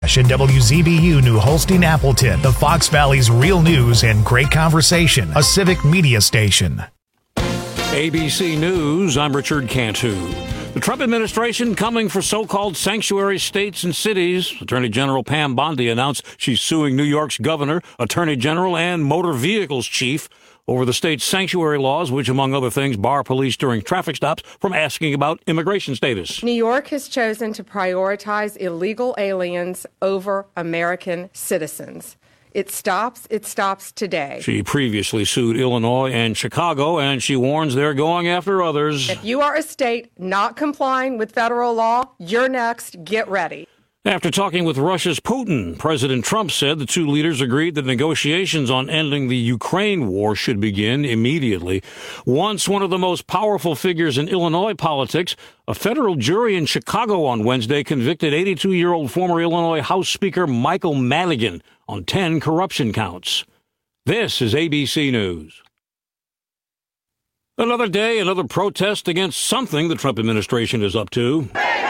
And WZBU New Holstein Appleton, the Fox Valley's real news and great conversation, a civic media station. ABC News, I'm Richard Cantu. The Trump administration coming for so-called sanctuary states and cities. Attorney General Pam Bondi announced she's suing New York's governor, attorney general, and motor vehicles chief over the state's sanctuary laws, which, among other things, bar police during traffic stops from asking about immigration status. New York has chosen to prioritize illegal aliens over American citizens. It stops today. She previously sued Illinois and Chicago, and she warns they're going after others. If you are a state not complying with federal law, you're next. Get ready. After talking with Russia's Putin, President Trump said the two leaders agreed that negotiations on ending the Ukraine war should begin immediately. Once one of the most powerful figures in Illinois politics, a federal jury in Chicago on Wednesday convicted 82-year-old former Illinois House Speaker Michael Madigan on 10 corruption counts. This is ABC News. Another day, another protest against something the Trump administration is up to.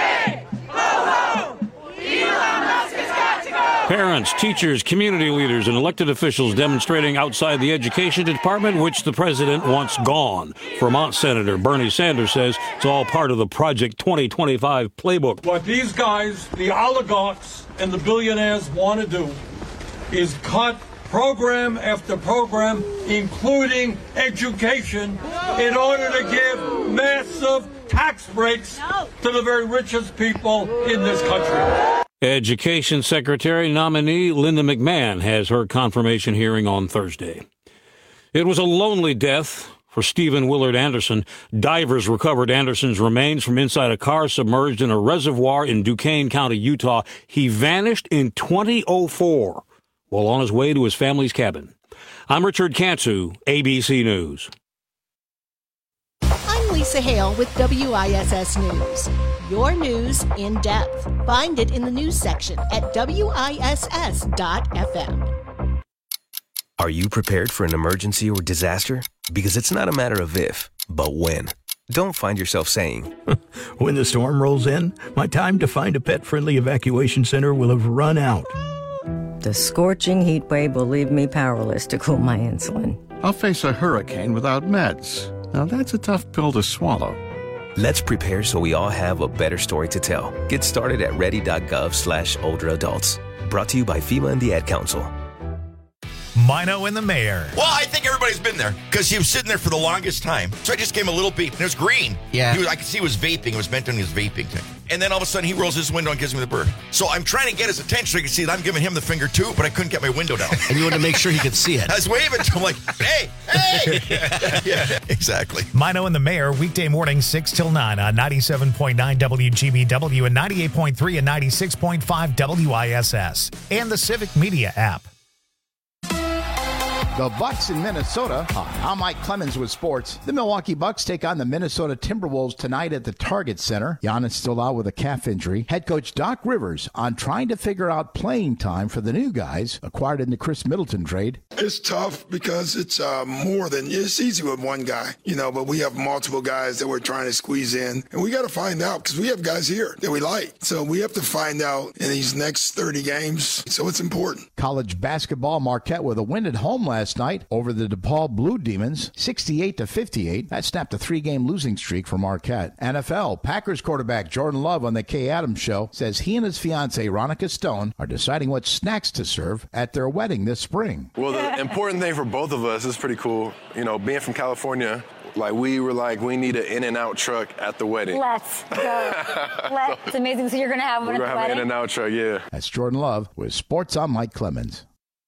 Parents, teachers, community leaders, and elected officials demonstrating outside the Education Department, which the president wants gone. Vermont Senator Bernie Sanders says it's all part of the Project 2025 playbook. What these guys, the oligarchs and the billionaires, want to do is cut program after program, including education, in order to give massive tax breaks to the very richest people in this country. Education Secretary nominee Linda McMahon has her confirmation hearing on Thursday. It was a lonely death for Stephen Willard Anderson. Divers recovered Anderson's remains from inside a car submerged in a reservoir in Duquesne County, Utah. He vanished in 2004 while on his way to his family's cabin. I'm Richard Cantu, ABC News. I'm Lisa Hale with WISS News. Your news in depth. Find it in the news section at WISS.FM. Are you prepared for an emergency or disaster? Because it's not a matter of if, but when. Don't find yourself saying, when the storm rolls in, my time to find a pet-friendly evacuation center will have run out. The scorching heat wave will leave me powerless to cool my insulin. I'll face a hurricane without meds. Now that's a tough pill to swallow. Let's prepare so we all have a better story to tell. Get started at ready.gov/older adults. Brought to you by FEMA and the Ad Council. Mino and the Mayor. Well, I think everybody's been there because he was sitting there for the longest time. So I just gave him a little beep, and it was green. Yeah. I could see he was vaping. It was meant on his vaping thing. And then all of a sudden, he rolls his window and gives me the bird. So I'm trying to get his attention so he can see that I'm giving him the finger, too, but I couldn't get my window down. And you wanted to make sure he could see it. I was waving to him like, hey. Yeah, exactly. Mino and the Mayor, weekday morning 6 till 9 on 97.9 WGBW and 98.3 and 96.5 WISS. And the Civic Media app. The Bucks in Minnesota. Hi, I'm Mike Clemens with sports. The Milwaukee Bucks take on the Minnesota Timberwolves tonight at the Target Center. Giannis still out with a calf injury. Head coach Doc Rivers on trying to figure out playing time for the new guys acquired in the Chris Middleton trade. It's tough because it's it's easy with one guy, but we have multiple guys that we're trying to squeeze in. And we got to find out because we have guys here that we like. So we have to find out in these next 30 games. So it's important. College basketball, Marquette with a win at home last night over the DePaul Blue Demons, 68-58. That snapped a 3-game losing streak for Marquette. NFL, Packers quarterback Jordan Love on the Kay Adams Show says he and his fiancée, Ronica Stone, are deciding what snacks to serve at their wedding this spring. Well, the important thing for both of us is pretty cool. Being from California, we need an In-N-Out truck at the wedding. Let's go. It's amazing. So you're going to have one at the wedding? We're going to have an In-N-Out truck, yeah. That's Jordan Love with Sports. I'm Mike Clemens.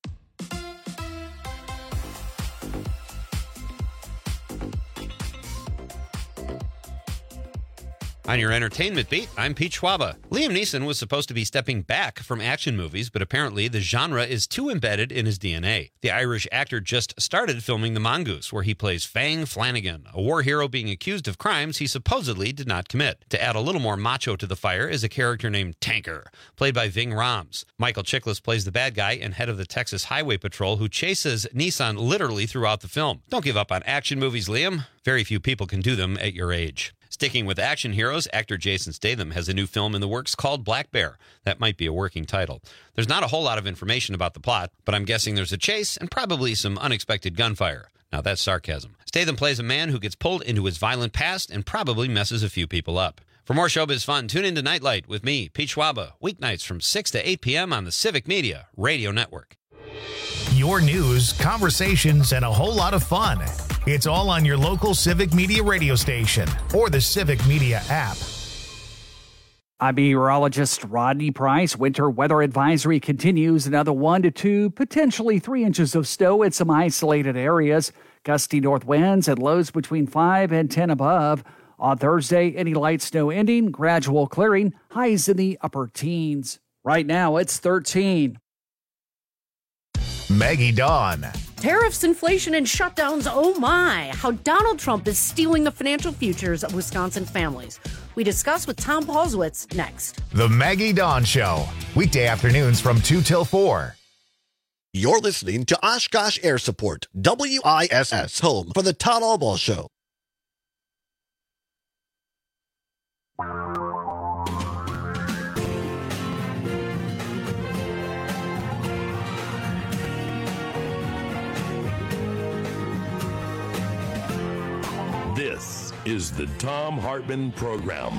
On your entertainment beat, I'm Pete Schwaba. Liam Neeson was supposed to be stepping back from action movies, but apparently the genre is too embedded in his DNA. The Irish actor just started filming The Mongoose, where he plays Fang Flanagan, a war hero being accused of crimes he supposedly did not commit. To add a little more macho to the fire is a character named Tanker, played by Ving Rhames. Michael Chiklis plays the bad guy and head of the Texas Highway Patrol who chases Neeson literally throughout the film. Don't give up on action movies, Liam. Very few people can do them at your age. Sticking with action heroes, actor Jason Statham has a new film in the works called Black Bear. That might be a working title. There's not a whole lot of information about the plot, but I'm guessing there's a chase and probably some unexpected gunfire. Now that's sarcasm. Statham plays a man who gets pulled into his violent past and probably messes a few people up. For more showbiz fun, tune into Nightlight with me, Pete Schwaba, weeknights from 6 to 8 p.m. on the Civic Media Radio Network. Your news, conversations, and a whole lot of fun. It's all on your local Civic Media radio station or the Civic Media app. I'm meteorologist Rodney Price. Winter weather advisory continues. Another 1 to 2, potentially 3 inches of snow in some isolated areas. Gusty north winds and lows between 5 and 10 above. On Thursday, any light snow ending, gradual clearing, highs in the upper teens. Right now, it's 13. Maggie Dawn. Tariffs, inflation, and shutdowns, oh my, how Donald Trump is stealing the financial futures of Wisconsin families. We discuss with Tom Paulswitz next. The Maggie Dawn Show, weekday afternoons from 2 till 4. You're listening to Oshkosh Air Support, WISS, home for the Todd Albaugh Show. This is the Thom Hartmann Program.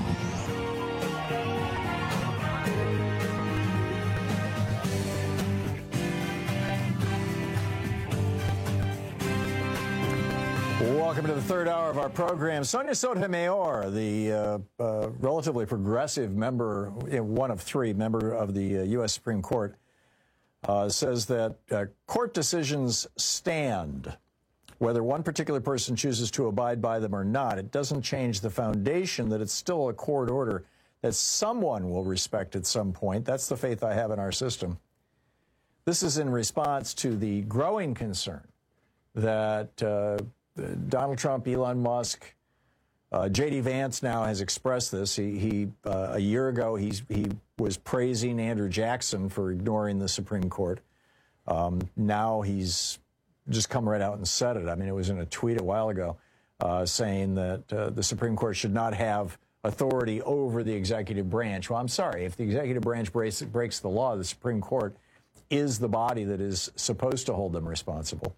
Welcome to the third hour of our program. Sonia Sotomayor, the relatively progressive member, one of three, member of the U.S. Supreme Court, says that court decisions stand. Whether one particular person chooses to abide by them or not, it doesn't change the foundation that it's still a court order that someone will respect at some point. That's the faith I have in our system. This is in response to the growing concern that Donald Trump, Elon Musk, J.D. Vance now has expressed this. He a year ago, he was praising Andrew Jackson for ignoring the Supreme Court. Now he's just come right out and said it. I mean, it was in a tweet a while ago saying that the Supreme Court should not have authority over the executive branch. Well, I'm sorry. If the executive branch breaks the law, the Supreme Court is the body that is supposed to hold them responsible.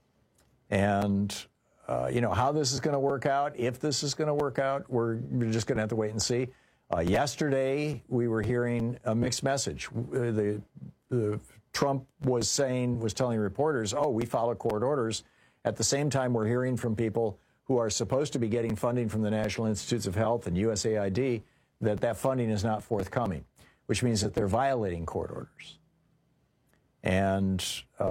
And, how this is going to work out, if this is going to work out, we're just going to have to wait and see. Yesterday, we were hearing a mixed message. Trump was telling reporters, we follow court orders. At the same time, we're hearing from people who are supposed to be getting funding from the National Institutes of Health and USAID that funding is not forthcoming, which means that they're violating court orders. And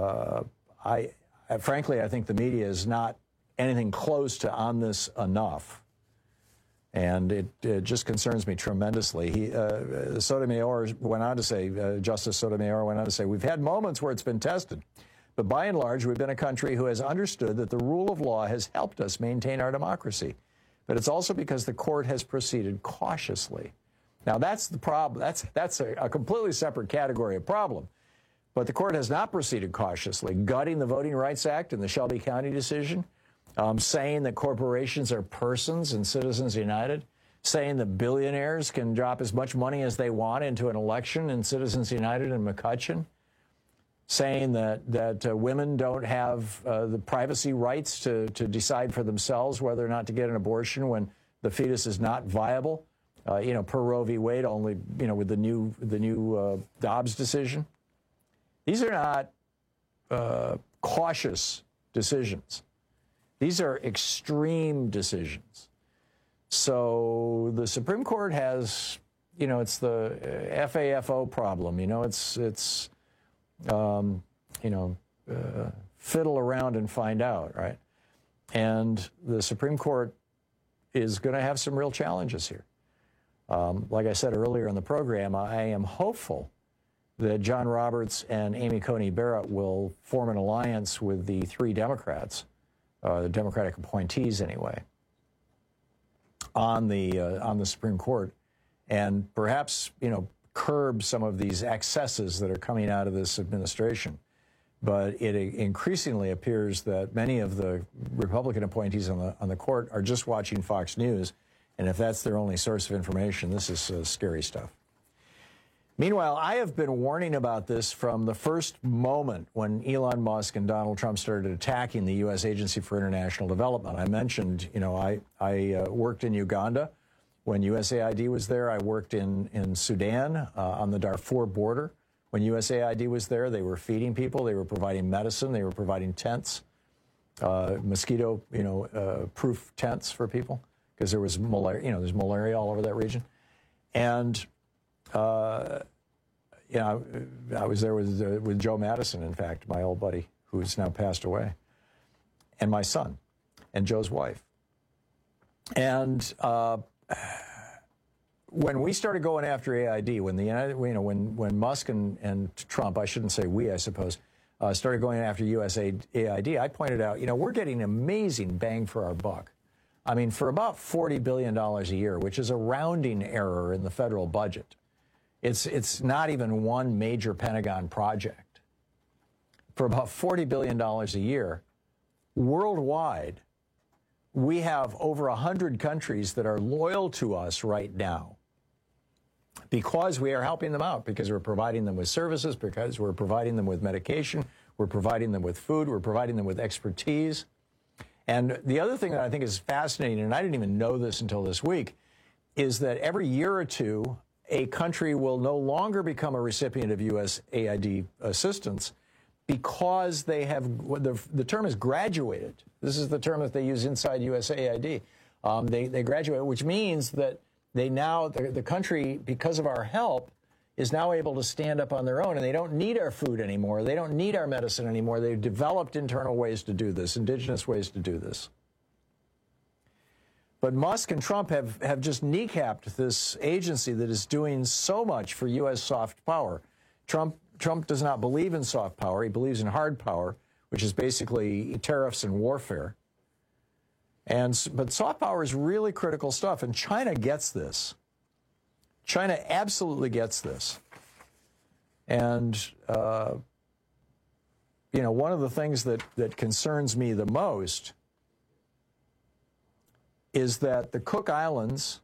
frankly, I think the media is not anything close to on this enough. And it just concerns me tremendously. Sotomayor went on to say, Justice Sotomayor went on to say, we've had moments where it's been tested, but by and large, we've been a country who has understood that the rule of law has helped us maintain our democracy. But it's also because the court has proceeded cautiously. Now, that's the problem. That's a completely separate category of problem. But the court has not proceeded cautiously, gutting the Voting Rights Act and the Shelby County decision, saying that corporations are persons in Citizens United, saying that billionaires can drop as much money as they want into an election in Citizens United and McCutcheon, saying that women don't have the privacy rights to decide for themselves whether or not to get an abortion when the fetus is not viable, per Roe v. Wade, only, with the new Dobbs decision. These are not cautious decisions. These are extreme decisions. So the Supreme Court has, it's the FAFO problem. Fiddle around and find out, right? And the Supreme Court is going to have some real challenges here. Like I said earlier in the program, I am hopeful that John Roberts and Amy Coney Barrett will form an alliance with the three Democrats, the Democratic appointees anyway, on the Supreme Court, and perhaps curb some of these excesses that are coming out of this administration. But it increasingly appears that many of the Republican appointees on the court are just watching Fox News And if that's their only source of information, this is scary stuff. Meanwhile, I have been warning about this from the first moment when Elon Musk and Donald Trump started attacking the U.S. Agency for International Development. I mentioned, I worked in Uganda when USAID was there. I worked in Sudan on the Darfur border. When USAID was there, they were feeding people. They were providing medicine. They were providing tents, mosquito, proof tents for people because there was malaria. There's malaria all over that region, and. I was there with Joe Madison, in fact, my old buddy, who's now passed away, and my son, and Joe's wife. And when we started going after AID, when Musk and Trump, I shouldn't say we, I suppose, started going after USAID, I pointed out, we're getting amazing bang for our buck. I mean, for about $40 billion a year, which is a rounding error in the federal budget. It's not even one major Pentagon project. For about $40 billion a year, worldwide, we have over 100 countries that are loyal to us right now because we are helping them out, because we're providing them with services, because we're providing them with medication, we're providing them with food, we're providing them with expertise. And the other thing that I think is fascinating, and I didn't even know this until this week, is that every year or two, a country will no longer become a recipient of USAID assistance because they have, the term is graduated. This is the term that they use inside USAID. They graduate, which means that the country, because of our help, is now able to stand up on their own, and they don't need our food anymore. They don't need our medicine anymore. They've developed internal ways to do this, indigenous ways to do this. But Musk and Trump have just kneecapped this agency that is doing so much for U.S. soft power. Trump does not believe in soft power. He believes in hard power, which is basically tariffs and warfare. But soft power is really critical stuff, and China gets this. China absolutely gets this. And, one of the things that concerns me the most is that the Cook Islands,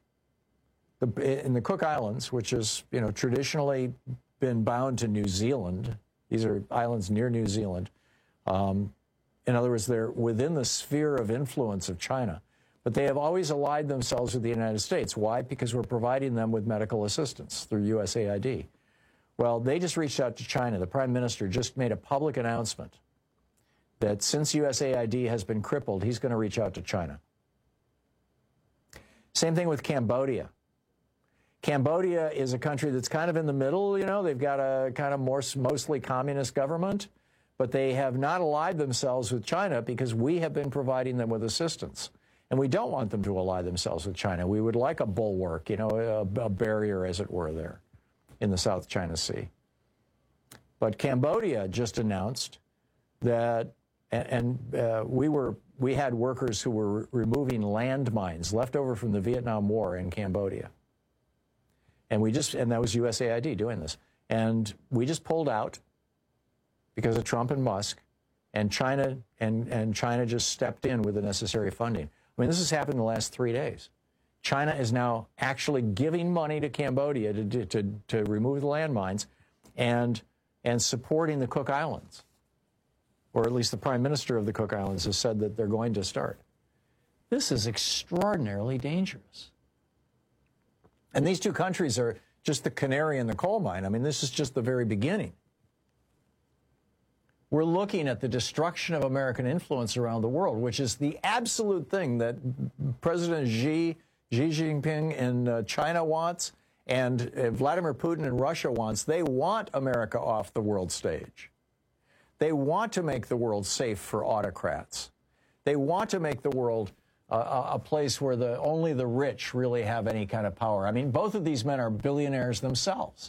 which is, traditionally been bound to New Zealand, these are islands near New Zealand. In other words, they're within the sphere of influence of China. But they have always allied themselves with the United States. Why? Because we're providing them with medical assistance through USAID. Well, they just reached out to China. The Prime Minister just made a public announcement that since USAID has been crippled, he's going to reach out to China. Same thing with Cambodia. Cambodia is a country that's kind of in the middle, They've got a kind of mostly communist government, but they have not allied themselves with China because we have been providing them with assistance. And we don't want them to ally themselves with China. We would like a bulwark, a barrier, as it were, there in the South China Sea. But Cambodia just announced that, we had workers who were removing landmines left over from the Vietnam War in Cambodia. And that was USAID doing this. And we just pulled out because of Trump and Musk, and China just stepped in with the necessary funding. I mean, this has happened in the last 3 days. China is now actually giving money to Cambodia to remove the landmines and supporting the Cook Islands. Or at least the Prime Minister of the Cook Islands has said that they're going to start. This is extraordinarily dangerous. And these two countries are just the canary in the coal mine. I mean, this is just the very beginning. We're looking at the destruction of American influence around the world, which is the absolute thing that President Xi Jinping in China wants and Vladimir Putin in Russia wants. They want America off the world stage. They want to make the world safe for autocrats. They want to make the world a place where only the rich really have any kind of power. I mean, both of these men are billionaires themselves,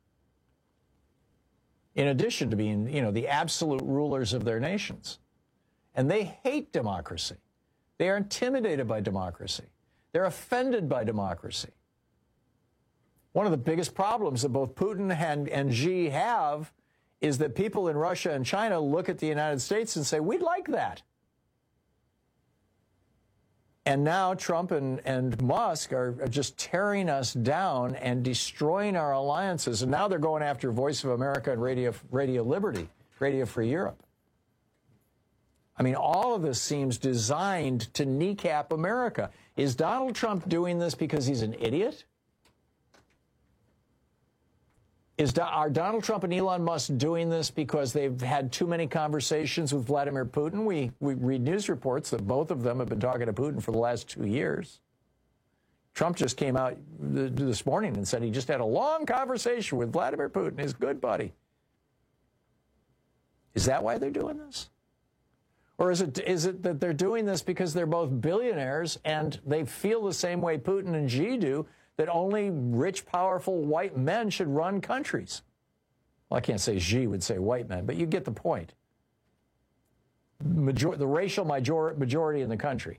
in addition to being, the absolute rulers of their nations. And they hate democracy. They are intimidated by democracy. They're offended by democracy. One of the biggest problems that both Putin and Xi have is that people in Russia and China look at the United States and say, we'd like that. And now Trump and Musk are just tearing us down and destroying our alliances. And now they're going after Voice of America and Radio Liberty, Radio Free Europe. I mean, all of this seems designed to kneecap America. Is Donald Trump doing this because he's an idiot? Are Donald Trump and Elon Musk doing this because they've had too many conversations with Vladimir Putin? We read news reports that both of them have been talking to Putin for the last 2 years. Trump just came out this morning and said he just had a long conversation with Vladimir Putin, his good buddy. Is that why they're doing this? Or is it that they're doing this because they're both billionaires and they feel the same way Putin and Xi do, that only rich, powerful white men should run countries? Well, I can't say Xi would say white men, but you get the point. The racial majority in the country.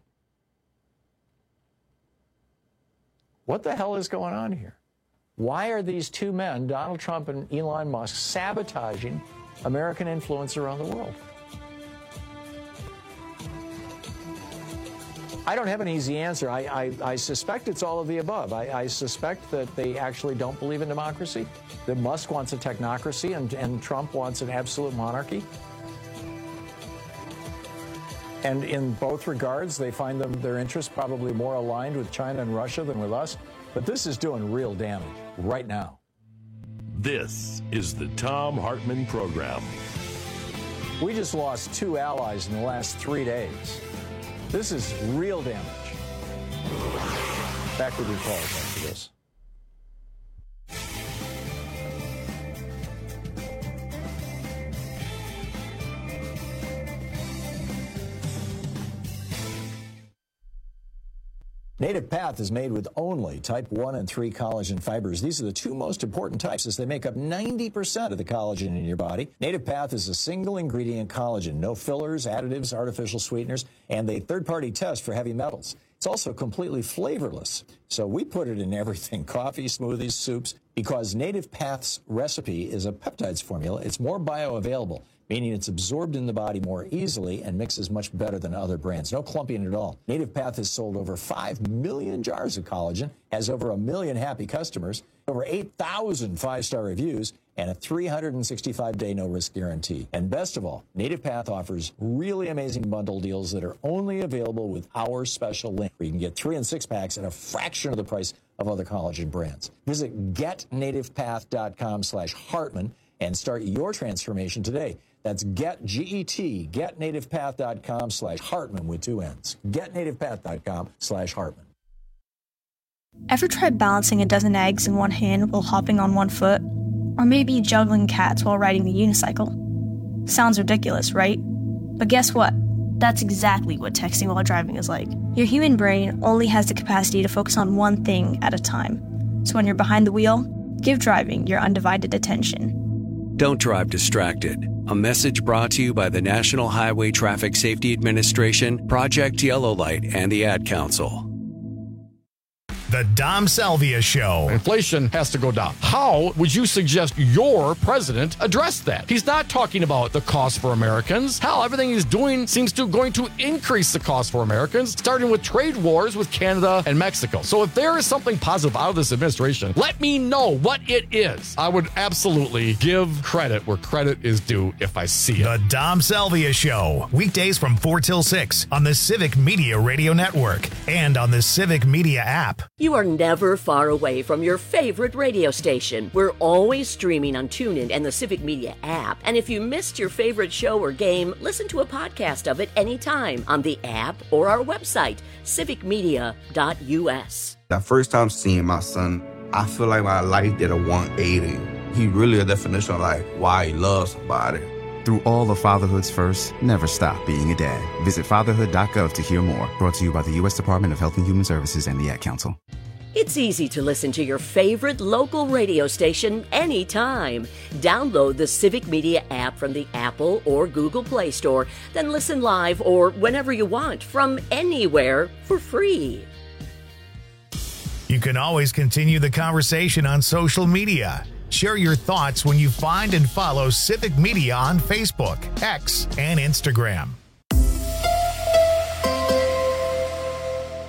What the hell is going on here? Why are these two men, Donald Trump and Elon Musk, sabotaging American influence around the world? I don't have an easy answer. I suspect it's all of the above. I suspect that they actually don't believe in democracy, that Musk wants a technocracy and Trump wants an absolute monarchy. And in both regards, they find their interests probably more aligned with China and Russia than with us. But this is doing real damage right now. This is the Thom Hartmann Program. We just lost 2 allies in the last 3 days. This is real damage. Back with your calls after this. Native Path is made with only type 1 and 3 collagen fibers. These are the 2 most important types as they make up 90% of the collagen in your body. Native Path is a single ingredient collagen, no fillers, additives, artificial sweeteners, and a third-party test for heavy metals. It's also completely flavorless. So we put it in everything, coffee, smoothies, soups, because Native Path's recipe is a peptides formula. It's more bioavailable, meaning it's absorbed in the body more easily and mixes much better than other brands. No clumping at all. Native Path has sold over 5 million jars of collagen, has over 1 million happy customers, over 8,000 5-star reviews, and a 365-day no-risk guarantee. And best of all, Native Path offers really amazing bundle deals that are only available with our special link, where you can get 3 and 6 packs at a fraction of the price of other collagen brands. Visit getnativepath.com/Hartmann and start your transformation today. That's getnativepath.com/Hartmann with 2 N's. Getnativepath.com/Hartmann. Ever tried balancing a dozen eggs in one hand while hopping on one foot? Or maybe juggling cats while riding the unicycle? Sounds ridiculous, right? But guess what? That's exactly what texting while driving is like. Your human brain only has the capacity to focus on one thing at a time. So when you're behind the wheel, give driving your undivided attention. Don't drive distracted. A message brought to you by the National Highway Traffic Safety Administration, Project Yellow Light, and the Ad Council. The Dom Salvia Show. Inflation has to go down. How would you suggest your president address that? He's not talking about the cost for Americans. Hell, everything he's doing seems to going to increase the cost for Americans, starting with trade wars with Canada and Mexico. So if there is something positive out of this administration, let me know what it is. I would absolutely give credit where credit is due if I see it. The Dom Salvia Show. Weekdays from 4 till 6 on the Civic Media Radio Network and on the Civic Media app. You are never far away from your favorite radio station. We're always streaming on TuneIn and the Civic Media app. And if you missed your favorite show or game, listen to a podcast of it anytime on the app or our website, civicmedia.us. That first time seeing my son, I feel like my life did a 180. He really a definition of like why he loves somebody. Through all of fatherhood's first, never stop being a dad. Visit fatherhood.gov to hear more. Brought to you by the U.S. Department of Health and Human Services and the Ad Council. It's easy to listen to your favorite local radio station anytime. Download the Civic Media app from the Apple or Google Play Store, then listen live or whenever you want from anywhere for free. You can always continue the conversation on social media. Share your thoughts when you find and follow Civic Media on Facebook, X, and Instagram.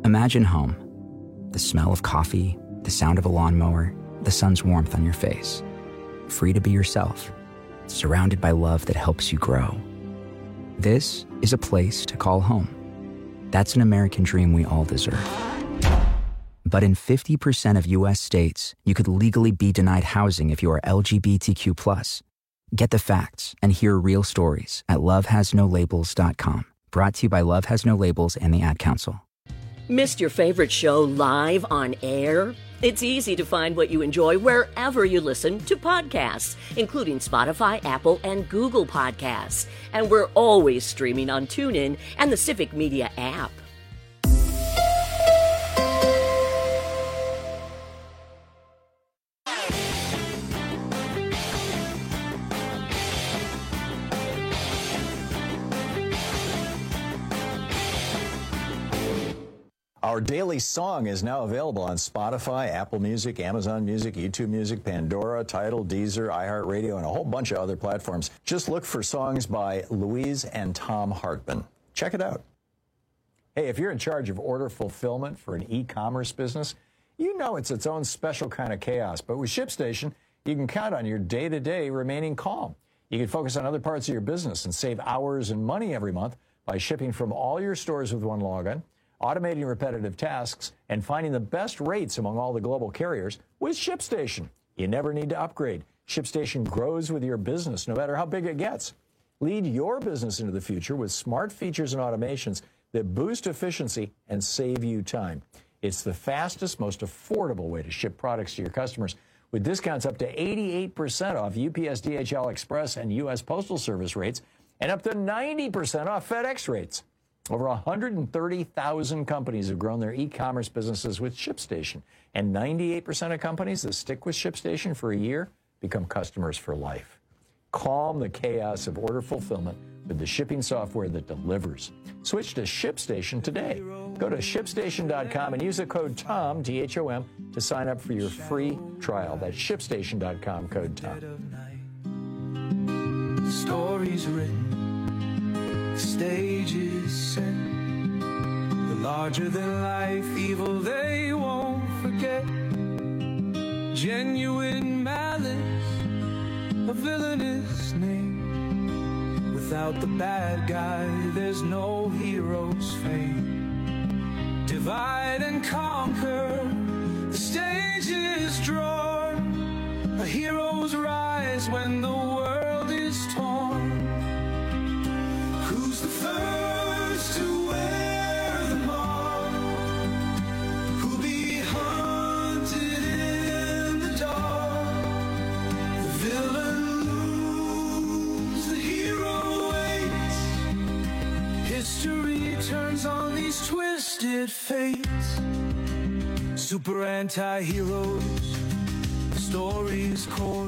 Imagine home. The smell of coffee, the sound of a lawnmower, the sun's warmth on your face. Free to be yourself, surrounded by love that helps you grow. This is a place to call home. That's an American dream we all deserve. But in 50% of U.S. states, you could legally be denied housing if you are LGBTQ+. Get the facts and hear real stories at lovehasnolabels.com. Brought to you by Love Has No Labels and the Ad Council. Missed your favorite show live on air? It's easy to find what you enjoy wherever you listen to podcasts, including Spotify, Apple, and Google Podcasts. And we're always streaming on TuneIn and the Civic Media app. Our daily song is now available on Spotify, Apple Music, Amazon Music, YouTube Music, Pandora, Tidal, Deezer, iHeartRadio, and a whole bunch of other platforms. Just look for songs by Louise and Tom Hartman. Check it out. Hey, if you're in charge of order fulfillment for an e-commerce business, you know it's its own special kind of chaos. But with ShipStation, you can count on your day-to-day remaining calm. You can focus on other parts of your business and save hours and money every month by shipping from all your stores with one login, automating repetitive tasks, and finding the best rates among all the global carriers with ShipStation. You never need to upgrade. ShipStation grows with your business, no matter how big it gets. Lead your business into the future with smart features and automations that boost efficiency and save you time. It's the fastest, most affordable way to ship products to your customers, with discounts up to 88% off UPS, DHL Express, and U.S. Postal Service rates, and up to 90% off FedEx rates. Over 130,000 companies have grown their e-commerce businesses with ShipStation, and 98% of companies that stick with ShipStation for a year become customers for life. Calm the chaos of order fulfillment with the shipping software that delivers. Switch to ShipStation today. Go to ShipStation.com and use the code TOM, T-H-O-M, to sign up for your free trial. That's ShipStation.com, code TOM. Stories written, stages set, the larger-than-life evil they won't forget. Genuine malice, a villainous name. Without the bad guy, there's no hero's fame. Divide and conquer, the stage is drawn. A hero's rise when the world is torn. Who's the first to wear the mark? Who'll be hunted in the dark? The villain looms, the hero waits. History turns on these twisted fates. Super anti-heroes, the story's core.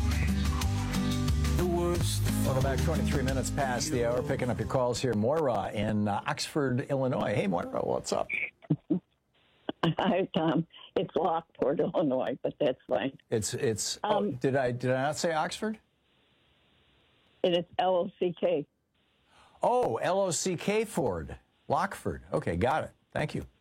The worst. Welcome back. 23 minutes past the hour. Picking up your calls here. Moira in Oxford, Illinois. Hey, Moira, what's up? Hi, Tom. It's Lockport, Illinois, but that's fine. It's. Did I not say Oxford? And it's L-O-C-K. Oh, L-O-C-K Ford. Lockford. Okay, got it. Thank you.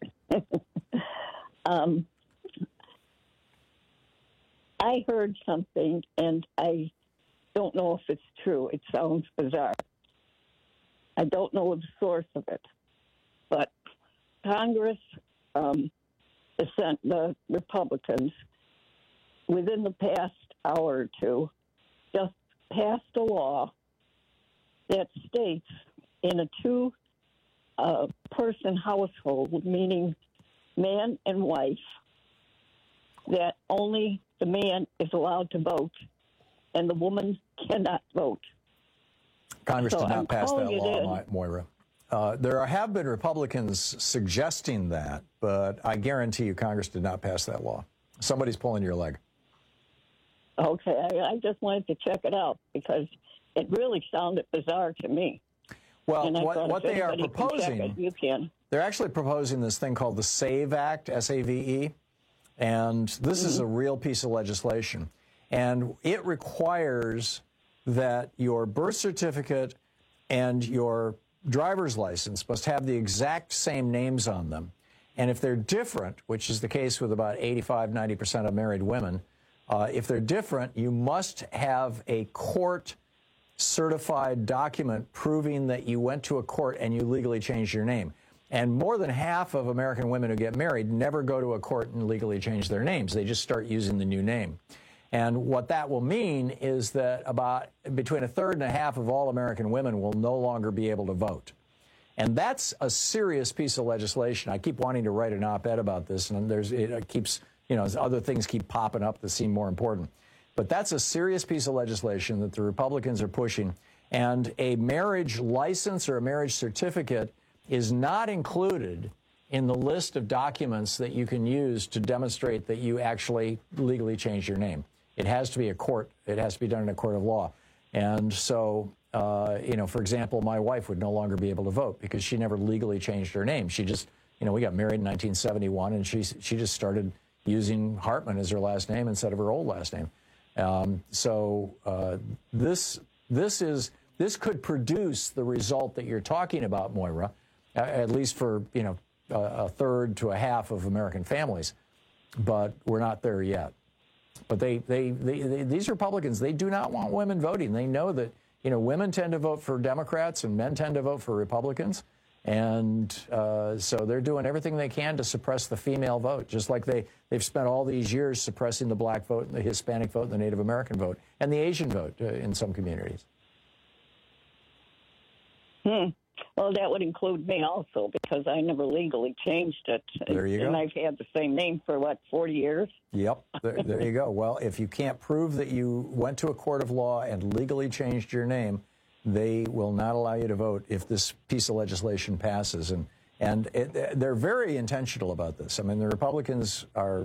I heard something, and I don't know if it's true. It sounds bizarre. I don't know the source of it. But Congress, the Republicans, within the past hour or two, just passed a law that states in a two-person household, meaning man and wife, that only the man is allowed to vote and the woman cannot vote. Congress did not pass that law, Moira. There have been Republicans suggesting that, but I guarantee you Congress did not pass that law. Somebody's pulling your leg. Okay, I just wanted to check it out because it really sounded bizarre to me. Well, what they are proposing, you can. They're actually proposing this thing called the SAVE Act, S-A-V-E, and this is a real piece of legislation. And it requires that your birth certificate and your driver's license must have the exact same names on them. And if they're different, which is the case with about 85, 90% of married women, if they're different, you must have a court-certified document proving that you went to a court and you legally changed your name. And more than half of American women who get married never go to a court and legally change their names. They just start using the new name. And what that will mean is that about between a third and a half of all American women will no longer be able to vote. And that's a serious piece of legislation. I keep wanting to write an op-ed about this, and it keeps, other things keep popping up that seem more important. But that's a serious piece of legislation that the Republicans are pushing. And a marriage license or a marriage certificate is not included in the list of documents that you can use to demonstrate that you actually legally changed your name. It has to be it has to be done in a court of law. And so, for example, my wife would no longer be able to vote because she never legally changed her name. She just, we got married in 1971, and she just started using Hartman as her last name instead of her old last name. This could produce the result that you're talking about, Moira, at least for, a third to a half of American families. But we're not there yet. But these Republicans, they do not want women voting. They know that, women tend to vote for Democrats and men tend to vote for Republicans. And so they're doing everything they can to suppress the female vote, just like they've spent all these years suppressing the black vote, and the Hispanic vote, and the Native American vote, and the Asian vote in some communities. Well, that would include me also, because I never legally changed it. There you go. And I've had the same name for, 40 years? Yep, there you go. Well, if you can't prove that you went to a court of law and legally changed your name, they will not allow you to vote if this piece of legislation passes. And they're very intentional about this. I mean, the Republicans are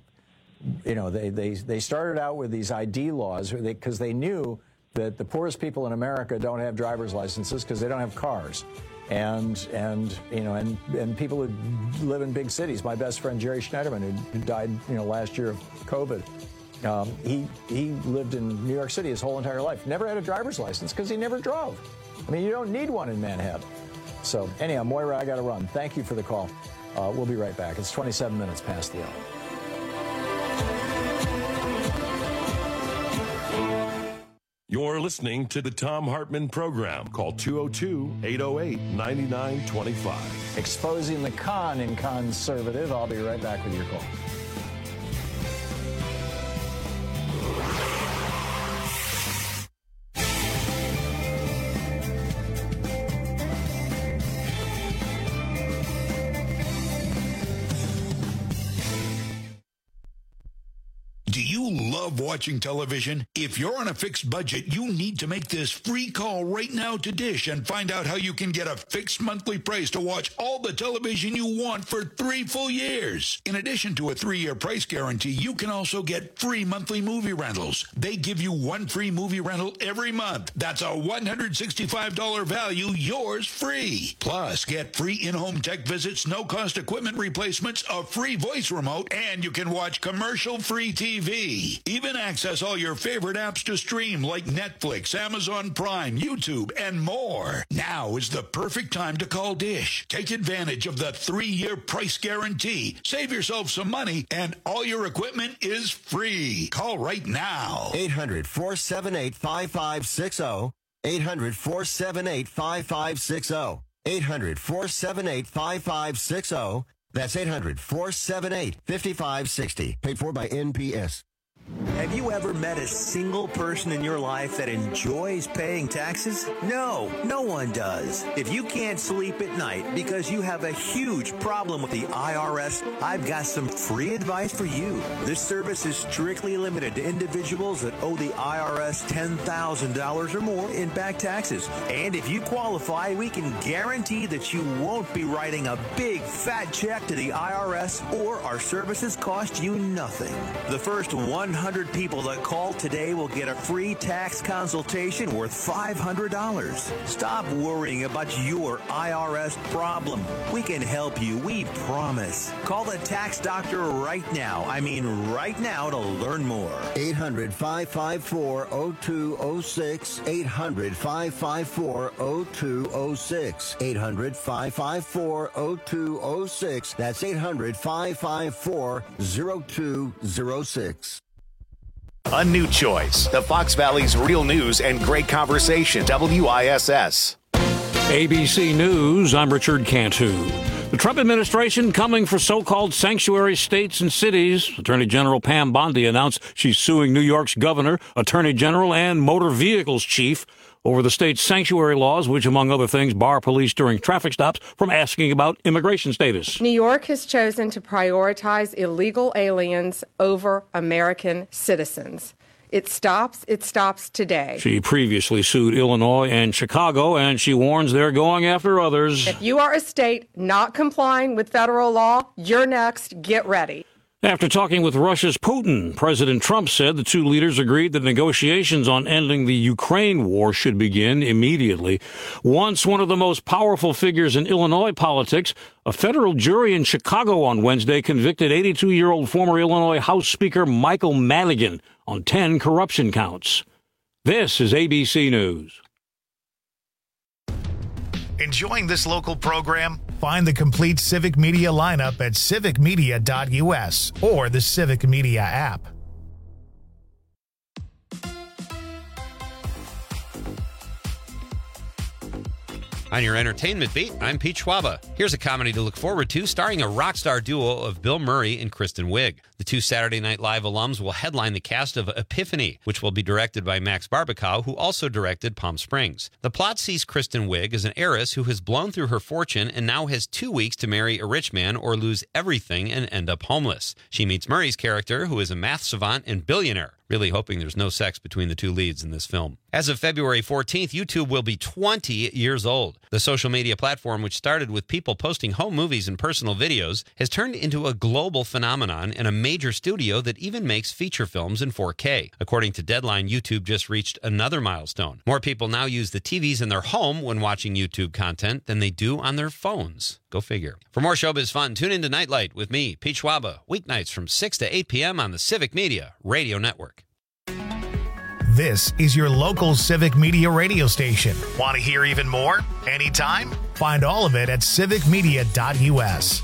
they started out with these ID laws because they knew that the poorest people in America don't have driver's licenses because they don't have cars. And people who live in big cities. My best friend, Jerry Schneiderman, who died, last year of COVID, he lived in New York City his whole entire life. Never had a driver's license because he never drove. I mean, you don't need one in Manhattan. So anyhow, Moira, I got to run. Thank you for the call. We'll be right back. It's 27 minutes past the hour. You're listening to the Thom Hartmann Program. Call 202-808-9925. Exposing the con in conservative. I'll be right back with your call. Love watching television? If you're on a fixed budget, you need to make this free call right now to Dish and find out how you can get a fixed monthly price to watch all the television you want for 3 full years. In addition to a 3-year price guarantee, you can also get free monthly movie rentals. They give you 1 free movie rental every month. That's a $165 value, yours free. Plus, get free in-home tech visits, no-cost equipment replacements, a free voice remote, and you can watch commercial-free TV. Even access all your favorite apps to stream like Netflix, Amazon Prime, YouTube, and more. Now is the perfect time to call Dish. Take advantage of the 3-year price guarantee. Save yourself some money, and all your equipment is free. Call right now. 800-478-5560. 800-478-5560. 800-478-5560. That's 800-478-5560. Paid for by NPS. Have you ever met a single person in your life that enjoys paying taxes? No, no one does. If you can't sleep at night because you have a huge problem with the IRS, I've got some free advice for you. This service is strictly limited to individuals that owe the IRS $10,000 or more in back taxes. And if you qualify, we can guarantee that you won't be writing a big fat check to the IRS, or our services cost you nothing. The first 100 people that call today will get a free tax consultation worth $500. Stop worrying about your IRS problem. We can help you, we promise. Call the tax doctor right now. I mean right now to learn more. 800-554-0206. 800-554-0206. 800-554-0206. That's 800-554-0206. A new choice. The Fox Valley's real news and great conversation. WISS. ABC News, I'm Richard Cantu. The Trump administration coming for so-called sanctuary states and cities. Attorney General Pam Bondi announced she's suing New York's governor, attorney general, and motor vehicles chief over the state's sanctuary laws, which, among other things, bar police during traffic stops from asking about immigration status. New York has chosen to prioritize illegal aliens over American citizens. It stops today. She previously sued Illinois and Chicago, and she warns they're going after others. If you are a state not complying with federal law, you're next. Get ready. After talking with Russia's Putin, President Trump said the two leaders agreed that negotiations on ending the Ukraine war should begin immediately. Once one of the most powerful figures in Illinois politics, a federal jury in Chicago on Wednesday convicted 82-year-old former Illinois House Speaker Michael Madigan on 10 corruption counts. This is ABC News. Enjoying this local program? Find the complete Civic Media lineup at civicmedia.us or the Civic Media app. On your entertainment beat, I'm Pete Schwaba. Here's a comedy to look forward to starring a rock star duo of Bill Murray and Kristen Wiig. The two Saturday Night Live alums will headline the cast of Epiphany, which will be directed by Max Barbakow, who also directed Palm Springs. The plot sees Kristen Wiig as an heiress who has blown through her fortune and now has 2 weeks to marry a rich man or lose everything and end up homeless. She meets Murray's character, who is a math savant and billionaire. Really hoping there's no sex between the two leads in this film. As of February 14th, YouTube will be 20 years old. The social media platform, which started with people posting home movies and personal videos, has turned into a global phenomenon and a major studio that even makes feature films in 4K. According to Deadline, YouTube just reached another milestone. More people now use the TVs in their home when watching YouTube content than they do on their phones. Go figure. For more showbiz fun, tune into Nightlight with me, Pete Schwaba, weeknights from 6 to 8 p.m. on the Civic Media Radio Network. This is your local Civic Media radio station. Want to hear even more? Anytime? Find all of it at civicmedia.us.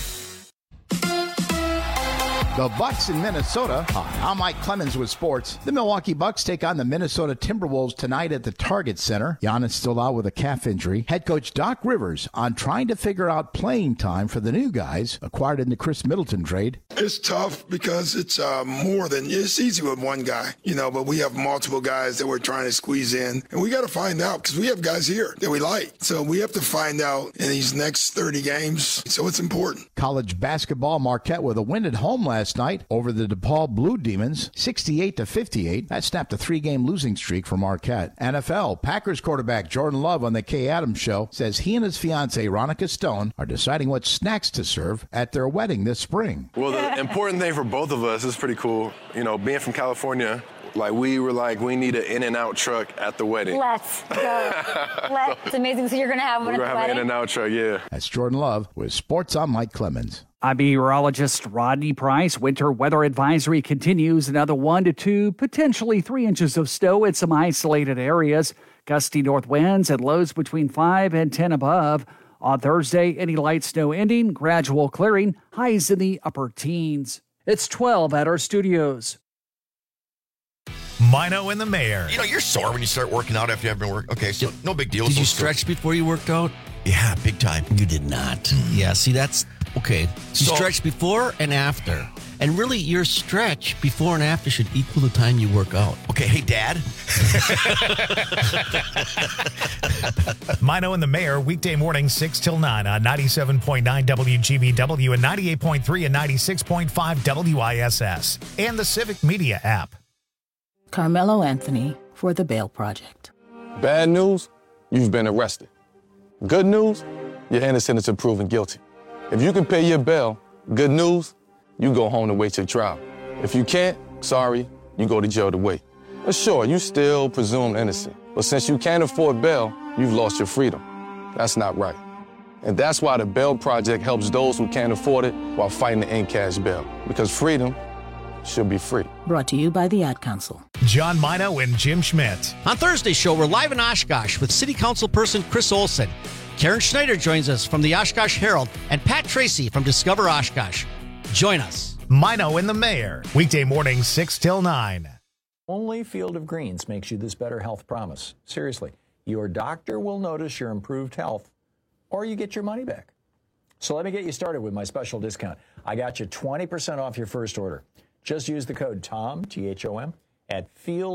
The Bucks in Minnesota. Hi, I'm Mike Clemens with sports. The Milwaukee Bucks take on the Minnesota Timberwolves tonight at the Target Center. Giannis still out with a calf injury. Head coach Doc Rivers on trying to figure out playing time for the new guys acquired in the Chris Middleton trade. It's tough because it's more than, it's easy with one guy, but we have multiple guys that we're trying to squeeze in. And we got to find out because we have guys here that we like. So we have to find out in these next 30 games. So it's important. College basketball, Marquette with a win at home last night over the DePaul Blue Demons, 68-58. That snapped a 3-game losing streak for Marquette. NFL, Packers quarterback Jordan Love on the Kay Adams Show says he and his fiancée, Ronica Stone, are deciding what snacks to serve at their wedding this spring. Well, the important thing for both of us is pretty cool. Being from California, we need an In-N-Out truck at the wedding. Let's go. It's amazing. So you're going to have one at the wedding? We're going to have an In-N-Out truck, yeah. That's Jordan Love with Sports. I'm Mike Clemens. I'm meteorologist Rodney Price. Winter weather advisory continues. Another 1 to 2, potentially 3 inches of snow in some isolated areas. Gusty north winds and lows between 5 and 10 above. On Thursday, any light snow ending, gradual clearing, highs in the upper teens. It's 12 at our studios. Mino and the Mayor. You're sore when you start working out after you haven't been working. Okay, so no big deal. Did you stretch before you worked out? Yeah, big time. You did not. Yeah, see, that's okay. You stretch before and after. And really, your stretch before and after should equal the time you work out. Okay, hey, Dad. Mino and the Mayor, weekday morning, 6 till 9 on 97.9 WGBW and 98.3 and 96.5 WISS. And the Civic Media app. Carmelo Anthony for the Bail Project. Bad news, you've been arrested. Good news, you're innocent until proven guilty. If you can pay your bail, good news, you go home to wait your trial. If you can't, sorry, you go to jail to wait. But sure, you still presumed innocent. But since you can't afford bail, you've lost your freedom. That's not right. And that's why the Bail Project helps those who can't afford it while fighting to end cash bail. Because freedom should be free. Brought to you by the Ad Council. John Mino and Jim Schmidt. On Thursday's show, we're live in Oshkosh with City Council person Chris Olson. Karen Schneider joins us from the Oshkosh Herald and Pat Tracy from Discover Oshkosh. Join us. Mino and the Mayor. Weekday morning, 6 till 9. Only Field of Greens makes you this better health promise. Seriously, your doctor will notice your improved health or you get your money back. So let me get you started with my special discount. I got you 20% off your first order. Just use the code TOM, T-H-O-M, at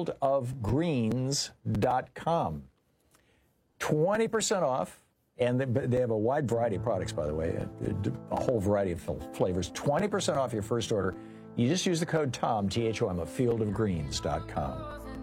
fieldofgreens.com. 20% off, and they have a wide variety of products, by the way, a whole variety of flavors. 20% off your first order. You just use the code TOM, T-H-O-M, at fieldofgreens.com.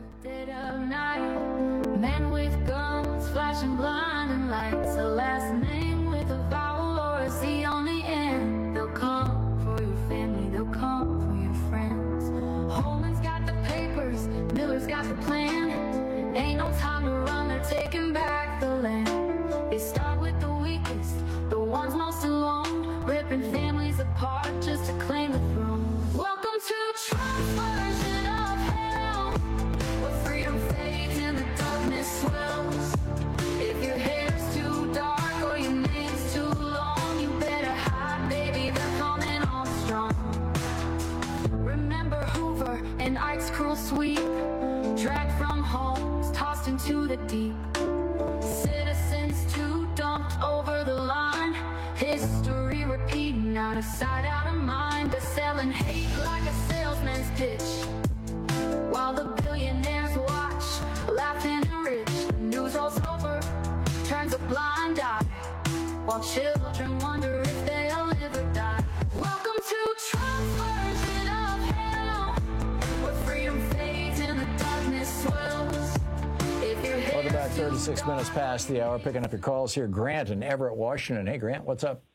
Men with guns, flashing blinding lights, a last name with a vowel or a Z on the end. They'll come for your family, they'll come for your friends. Holman's got the papers, Miller's got the plan. Ain't no time to run, they're taking back the land. They start with the weakest, the ones most alone, ripping families apart just to claim the throne. Welcome to Trump's version of hell, where freedom fades and the darkness swells. If your hair's too dark or your name's too long, you better hide, baby, they're coming on strong. Remember Hoover and Ike's cruel sweep, dragged from homes, tossed into the deep. Citizens too dumped over the line, history repeating, out of sight, out of mind. They're selling hate like a salesman's pitch, while the billionaires watch, laughing and rich. The news rolls over, turns a blind eye, while children wonder if they'll live or die. Welcome to Trump's version of hell, where freedom fades and the darkness swells. Welcome back, 36 minutes past the hour. Picking up your calls here. Grant in Everett, Washington. Hey, Grant, what's up?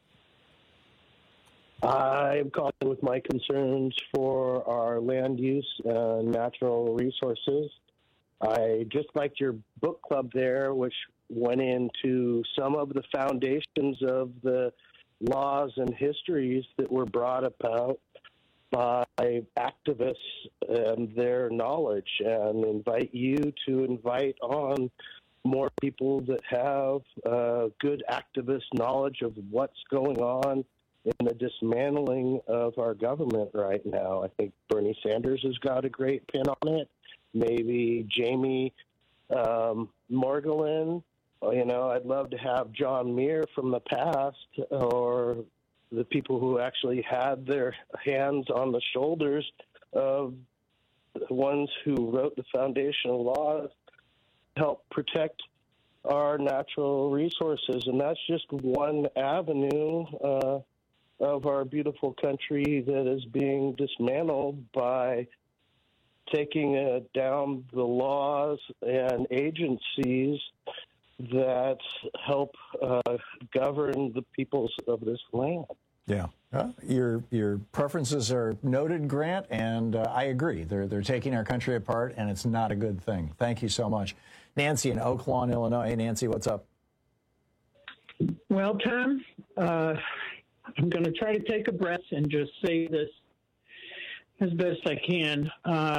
I'm calling with my concerns for our land use and natural resources. I just liked your book club there, which went into some of the foundations of the laws and histories that were brought about by activists and their knowledge, and invite you to invite on more people that have good activist knowledge of what's going on in the dismantling of our government right now. I think Bernie Sanders has got a great pin on it. Maybe Jamie Morgulin. You know, I'd love to have John Muir from the past, or the people who actually had their hands on the shoulders of the ones who wrote the foundational laws, help protect our natural resources. And that's just one avenue of our beautiful country that is being dismantled by taking down the laws and agencies that help govern the peoples of this land. Yeah. Your preferences are noted, Grant, and I agree. They're taking our country apart, and it's not a good thing. Thank you so much. Nancy in Oak Lawn, Illinois. Hey, Nancy, what's up? Well, Tom, I'm going to try to take a breath and just say this as best I can.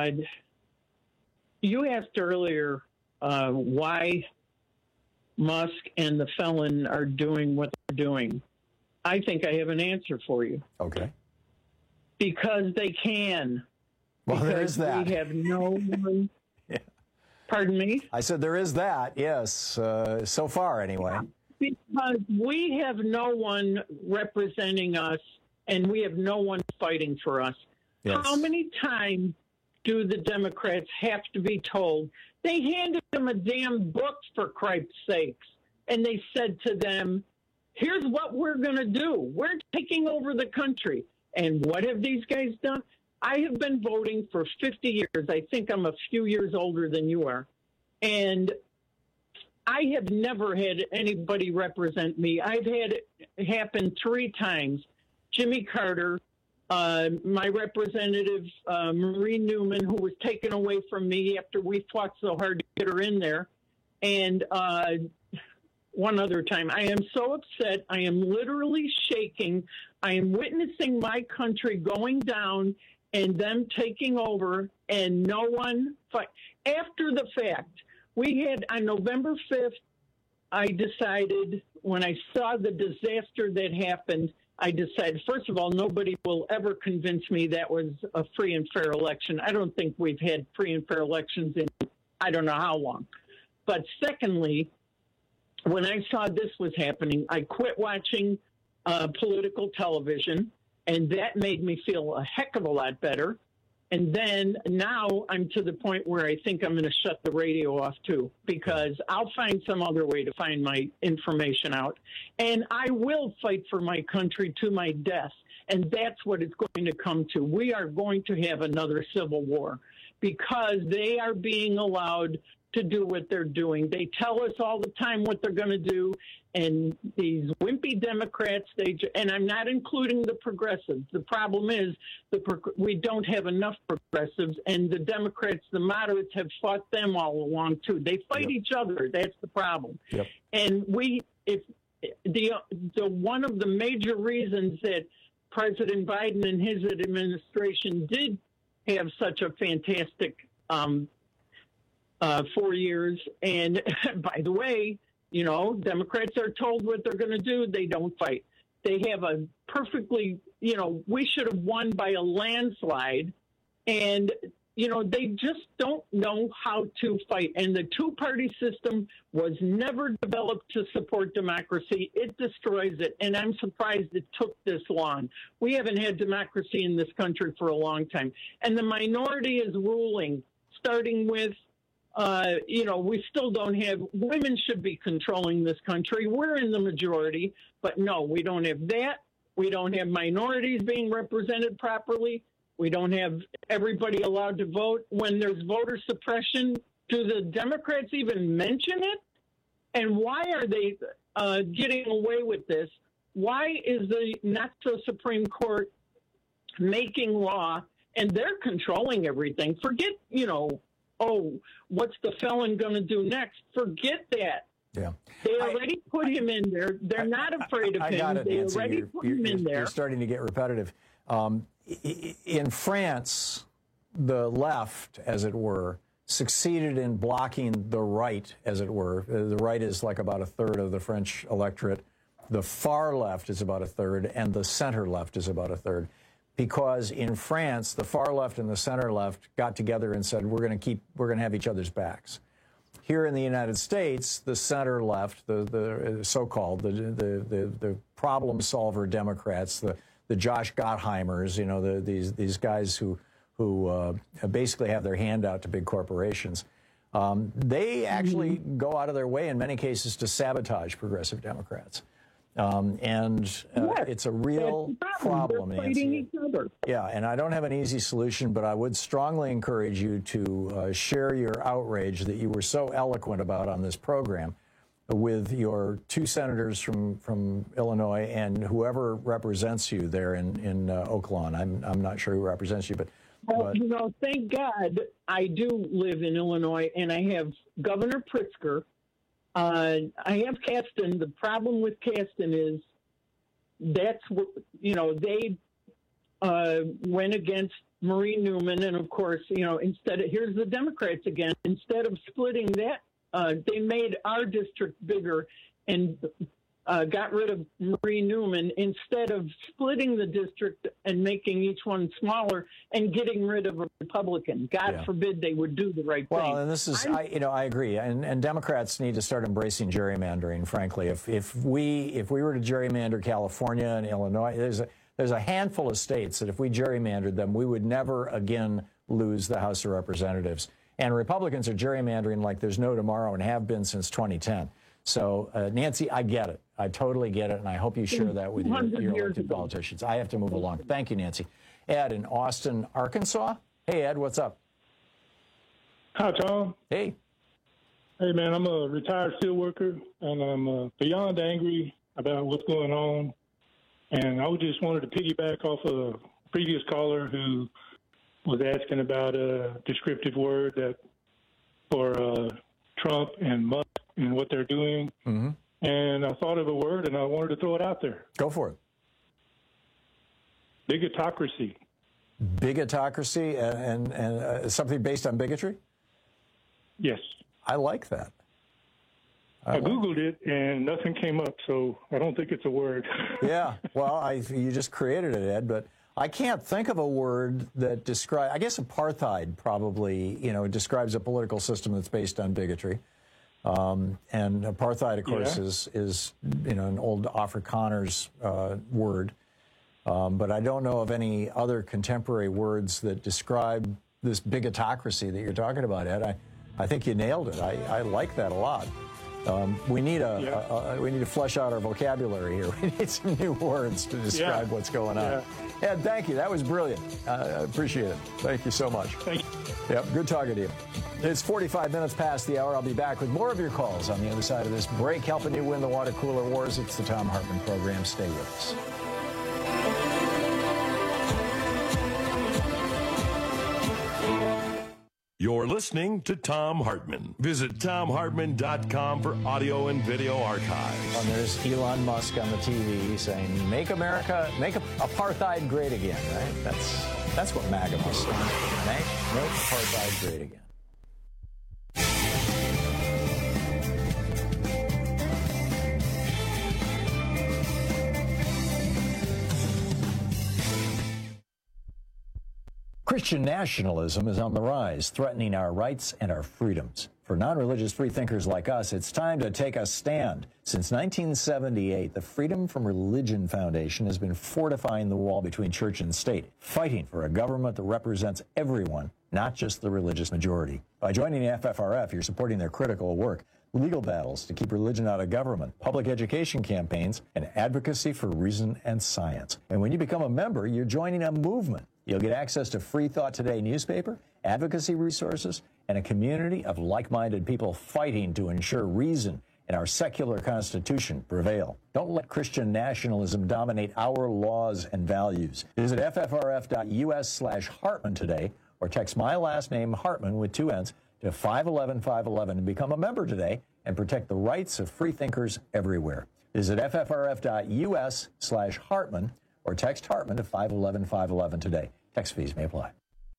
You asked earlier why Musk and the felon are doing what they're doing. I think I have an answer for you. Okay. Because they can. Well, because there is that. We have no one. Yeah. Pardon me? I said there is that, yes, so far anyway. Because we have no one representing us, and we have no one fighting for us. Yes. How many times do the Democrats have to be told? They handed them a damn book, for Christ's sakes, and they said to them, here's what we're going to do. We're taking over the country. And what have these guys done? I have been voting for 50 years. I think I'm a few years older than you are. And I have never had anybody represent me. I've had it happen 3 times. Jimmy Carter, my representative, Marie Newman, who was taken away from me after we fought so hard to get her in there. And one other time, I am so upset. I am literally shaking. I am witnessing my country going down and them taking over, and no one fight. After the fact, we had on November 5th, I decided when I saw the disaster that happened, I decided, first of all, nobody will ever convince me that was a free and fair election. I don't think we've had free and fair elections in I don't know how long. But secondly, when I saw this was happening, I quit watching political television, and that made me feel a heck of a lot better. And then now I'm to the point where I think I'm going to shut the radio off too, because I'll find some other way to find my information out. And I will fight for my country to my death. And that's what it's going to come to. We are going to have another civil war because they are being allowed to do what they're doing. They tell us all the time what they're going to do. And these wimpy Democrats, and I'm not including the progressives. The problem is we don't have enough progressives, and the Democrats, the moderates, have fought them all along too. They fight each other. That's the problem. Yep. And one of the major reasons that President Biden and his administration did have such a fantastic 4 years, and by the way, you know, Democrats are told what they're going to do. They don't fight. They have a perfectly, you know, we should have won by a landslide. And, you know, they just don't know how to fight. And the two-party system was never developed to support democracy. It destroys it. And I'm surprised it took this long. We haven't had democracy in this country for a long time. And the minority is ruling, starting with you know, we still don't have women should be controlling this country. We're in the majority, but no, we don't have that. We don't have minorities being represented properly. We don't have everybody allowed to vote. When there's voter suppression, do the Democrats even mention it? And why are they getting away with this? Why is the not so Supreme Court making law and they're controlling everything? Forget, you know, oh, what's the felon going to do next? Forget that. Yeah. They already put him in there. They're not afraid of him. Got it, they Nancy. already put him in there. You're starting to get repetitive. In France, the left, as it were, succeeded in blocking the right, as it were. The right is like about a third of the French electorate. The far left is about a third, and the center left is about a third. Because in France, the far left and the center left got together and said, we're going to have each other's backs. Here in the United States, the center left, the so-called, the problem solver Democrats, the Josh Gottheimers, you know, these guys who basically have their hand out to big corporations, they actually go out of their way in many cases to sabotage progressive Democrats. It's a real problem, Nancy. Yeah, and I don't have an easy solution, but I would strongly encourage you to share your outrage that you were so eloquent about on this program with your two senators from Illinois and whoever represents you there in Oak Lawn. I'm not sure who represents you, but you know, thank God I do live in Illinois, and I have Governor Pritzker. I have Kasten. The problem with Kasten is that's what, you know, they went against Marie Newman. And of course, you know, here's the Democrats again, instead of splitting that, they made our district bigger and got rid of Marie Newman instead of splitting the district and making each one smaller and getting rid of a Republican. God forbid they would do the right thing. Well, and this is, I agree. And Democrats need to start embracing gerrymandering, frankly. If we were to gerrymander California and Illinois, there's a handful of states that if we gerrymandered them, we would never again lose the House of Representatives. And Republicans are gerrymandering like there's no tomorrow and have been since 2010. So, Nancy, I get it. I totally get it, and I hope you share that with your elected politicians. I have to move along. Thank you, Nancy. Ed in Austin, Arkansas. Hey, Ed, what's up? Hi, Tom. Hey. Hey, man, I'm a retired steel worker, and I'm beyond angry about what's going on. And I just wanted to piggyback off of previous caller who was asking about a descriptive word that for Trump and Musk and what they're doing. Mm-hmm. And I thought of a word, and I wanted to throw it out there. Go for it. Bigotocracy. Bigotocracy and something based on bigotry? Yes. I like that. I Googled it, and nothing came up, so I don't think it's a word. Yeah, well, you just created it, Ed, but I can't think of a word that describes, I guess apartheid probably, describes a political system that's based on bigotry. And apartheid, of course, is an old Afrikaners word. But I don't know of any other contemporary words that describe this bigotocracy that you're talking about, Ed. I think you nailed it. I like that a lot. We need to flesh out our vocabulary here. We need some new words to describe what's going on. Ed, thank you. That was brilliant. I appreciate it. Thank you so much. Thank you. Yep, good talking to you. It's 45 minutes past the hour. I'll be back with more of your calls on the other side of this break, helping you win the water cooler wars. It's the Thom Hartmann Program. Stay with us. You're listening to Thom Hartmann. Visit ThomHartmann.com for audio and video archives. And there's Elon Musk on the TV saying, make apartheid great again, right? That's what MAGA must say. Make apartheid great again. Christian nationalism is on the rise, threatening our rights and our freedoms. For non-religious freethinkers like us, it's time to take a stand. Since 1978, the Freedom from Religion Foundation has been fortifying the wall between church and state, fighting for a government that represents everyone, not just the religious majority. By joining the FFRF, you're supporting their critical work, legal battles to keep religion out of government, public education campaigns, and advocacy for reason and science. And when you become a member, you're joining a movement. You'll get access to Free Thought Today newspaper, advocacy resources, and a community of like-minded people fighting to ensure reason and our secular constitution prevail. Don't let Christian nationalism dominate our laws and values. Visit ffrf.us/Hartmann today, or text my last name, Hartmann, with 2 N's, to 511-511 and become a member today and protect the rights of freethinkers everywhere. Visit ffrf.us/Hartmann or text Hartmann to 511-511 today. Text fees may apply.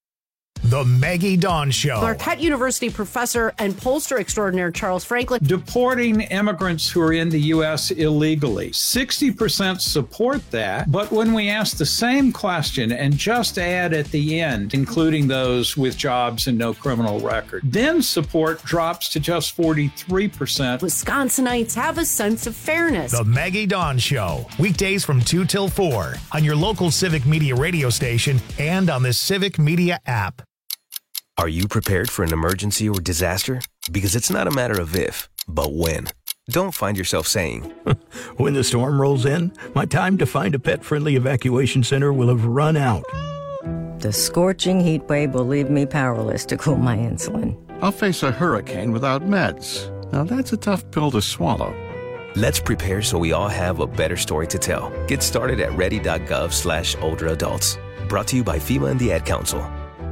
The Maggie Dawn Show. Marquette University professor and pollster extraordinaire Charles Franklin. Deporting immigrants who are in the U.S. illegally. 60% support that, but when we ask the same question and just add at the end, including those with jobs and no criminal record, then support drops to just 43%. Wisconsinites have a sense of fairness. The Maggie Dawn Show. Weekdays from 2 till 4 on your local Civic Media radio station and on the Civic Media app. Are you prepared for an emergency or disaster? Because it's not a matter of if, but when. Don't find yourself saying, when the storm rolls in, my time to find a pet-friendly evacuation center will have run out. The scorching heat wave will leave me powerless to cool my insulin. I'll face a hurricane without meds. Now that's a tough pill to swallow. Let's prepare so we all have a better story to tell. Get started at ready.gov/older adults. Brought to you by FEMA and the Ad Council.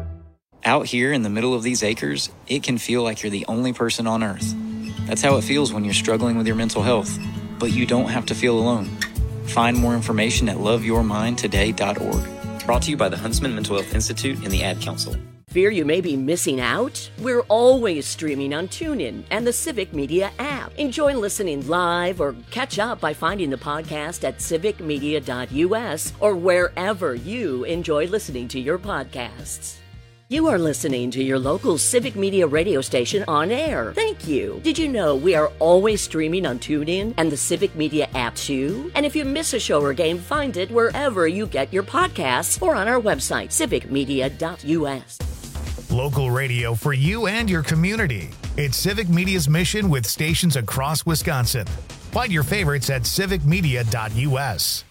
Out here in the middle of these acres, it can feel like you're the only person on Earth. That's how it feels when you're struggling with your mental health. But you don't have to feel alone. Find more information at loveyourmindtoday.org. Brought to you by the Huntsman Mental Health Institute and the Ad Council. Fear you may be missing out? We're always streaming on TuneIn and the Civic Media app. Enjoy listening live or catch up by finding the podcast at civicmedia.us or wherever you enjoy listening to your podcasts. You are listening to your local Civic Media radio station on air. Thank you. Did you know we are always streaming on TuneIn and the Civic Media app too? And if you miss a show or game, find it wherever you get your podcasts or on our website, civicmedia.us. Local radio for you and your community. It's Civic Media's mission with stations across Wisconsin. Find your favorites at civicmedia.us.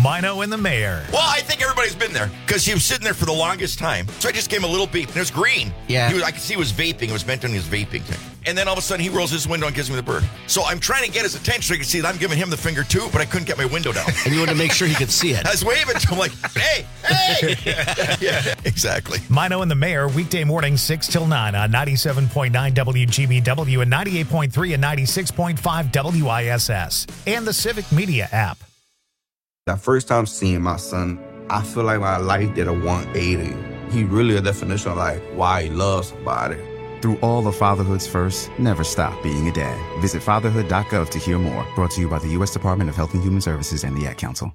Mino and the Mayor. Well, I think everybody's been there because he was sitting there for the longest time. So I just gave him a little beep. And it was green. Yeah. I could see he was vaping. It was meant on his vaping thing. And then all of a sudden he rolls his window and gives me the bird. So I'm trying to get his attention so he can see that I'm giving him the finger too, but I couldn't get my window down. And you wanted to make sure he could see it. I was waving to him like, hey. Yeah, exactly. Mino and the Mayor, weekday morning 6 till 9 on 97.9 WGBW and 98.3 and 96.5 WISS. And the Civic Media app. That first time seeing my son, I feel like my life did a 180. He really a definition of like why he loves somebody. Through all of fatherhood's first, never stop being a dad. Visit fatherhood.gov to hear more. Brought to you by the U.S. Department of Health and Human Services and the Ad Council.